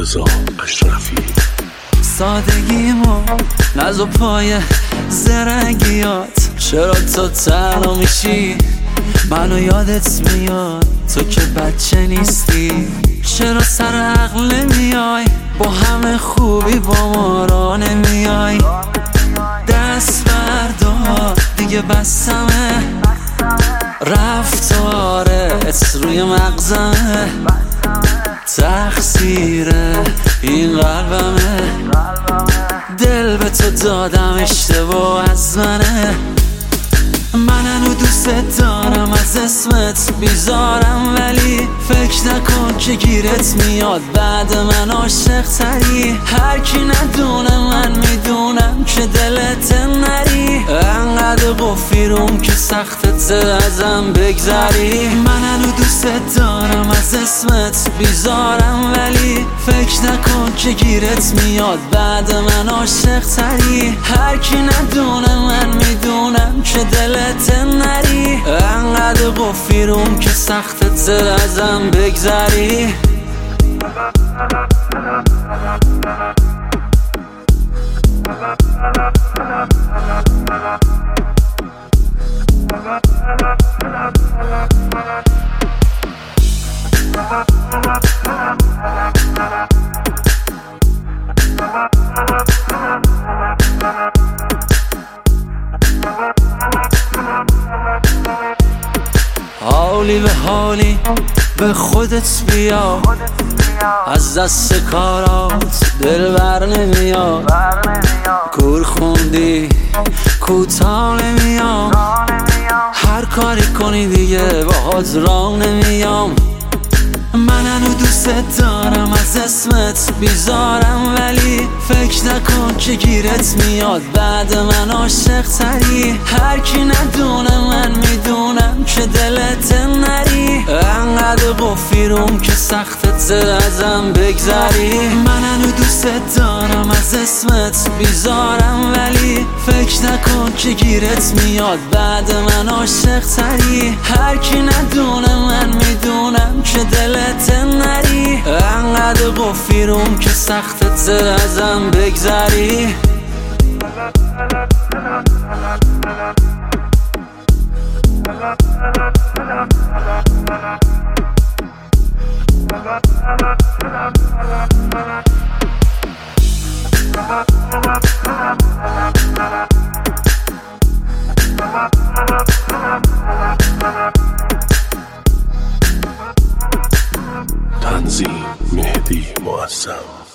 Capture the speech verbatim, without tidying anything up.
رضا اشرفی. سادگیمو نز و پای زرنگیات، چرا تو تنها میشی منو یادت میاد؟ تو که بچه نیستی، چرا سر عقل نمیای؟ با همه خوبی با ما را نمیای. دست بردار دیگه بسمه، رفتارت روی مغزمه، تقصیر این قلبمه، دل به تو دادم اشتباه از منه. من هنو دوست دارم از اسمت بیزارم، ولی فکر نکن که گیرت میاد بعد من عاشق تری. هر کی ندونه من میدونم که دلت نری، انقدر قفیرم که سختت ازم بگذری. من هنو دوست دارم از اسمت بیزارم، ولی فکر نکن که گیرت میاد بعد من عاشق تری. هر کی ندونه من میدونم که دلت نری، انقدر قفیرم که سختت ازم بگذری. حالی به حالی به خودت بیا، از دست کارات دل بر نمیاد. کور خوندی کوتاه نمیام، هر کاری کنی دیگه باهات راه نمیام. من هنو دوست دارم از اسمت بیزارم، ولی فکر نکن که گیرت میاد بعد من عاشق تری. هر کی ندونه من میدونم که دلت نری، انقدر قفیرم که سختت ازم بگذری. من هنو دوست دارم از اسمت بیزارم، ولی فکر نکن که گیرت میاد بعد من عاشق تری. هر کی ندونه من میدونم که دلت نری، انقدر قفیرم که سختت ازم بگذری. تنظیم مهدی معظم.